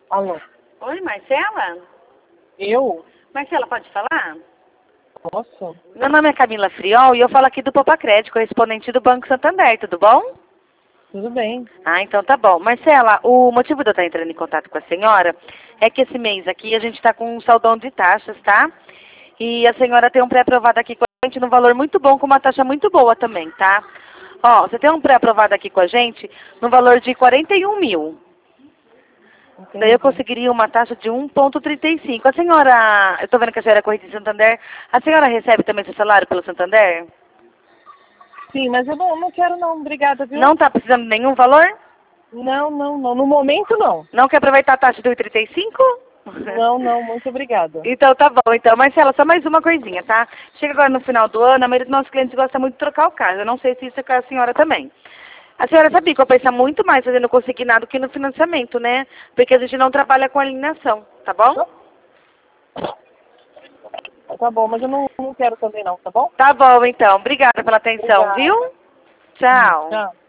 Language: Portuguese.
Alô? Oi, Marcela? Eu? Marcela, pode falar? Posso? Meu nome é Camila Friol e eu falo aqui do Popacred, correspondente do Banco Santander, tudo bom? Tudo bem. Ah, então tá bom. Marcela, o motivo de eu estar entrando em contato com a senhora é que esse mês aqui a gente está com um saldão de taxas, tá? E a senhora tem um pré-aprovado aqui com a gente num valor muito bom, com uma taxa muito boa também, tá? Ó, você tem um pré-aprovado aqui com a gente no valor de 41 mil. Daí eu Entendi. conseguiria uma taxa de 1,35. A senhora, eu estou vendo que a senhora é corrida de Santander, a senhora recebe também seu salário pelo Santander? Sim, mas eu não quero não, obrigada, viu? Não está precisando de nenhum valor? Não. No momento não. Não quer aproveitar a taxa de 1,35? Não, muito obrigada. Então tá bom. Então, Marcela, só mais uma coisinha, tá? Chega agora no final do ano, a maioria dos nossos clientes gosta muito de trocar o carro. Eu não sei se isso é com a senhora também. A senhora sabia que eu penso muito mais fazendo consignado do que no financiamento, né? Porque a gente não trabalha com alienação, tá bom? Tá bom, mas eu não quero também não, tá bom? Tá bom, então. Obrigada pela atenção, Obrigada. viu? Tchau. Tchau.